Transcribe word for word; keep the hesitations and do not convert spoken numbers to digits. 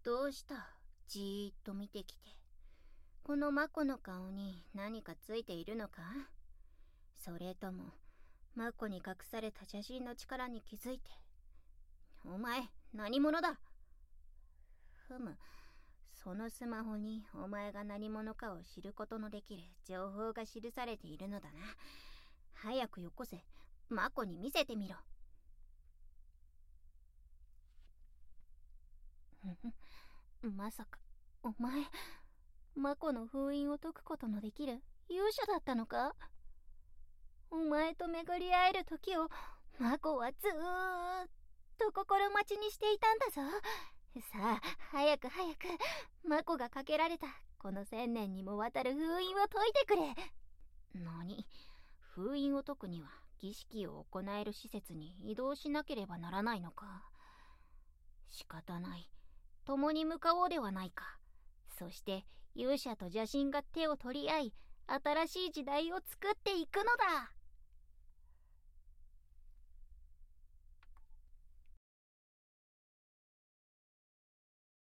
どうした？じーっと見てきて。このマコの顔に何かついているのか？それともマコに隠された写真の力に気づいて。お前何者だ？ふむ、そのスマホにお前が何者かを知ることのできる情報が記されているのだな。早くよこせ。マコに見せてみろ。まさかお前マコの封印を解くことのできる勇者だったのか？お前と巡り会える時をマコはずーっと心待ちにしていたんだぞ。さあ早く早くマコがかけられたこの千年にもわたる封印を解いてくれ。何？封印を解くには儀式を行える施設に移動しなければならないのか。仕方ない、共に向かおうではないか。そして勇者と邪神が手を取り合い新しい時代を作っていくのだ。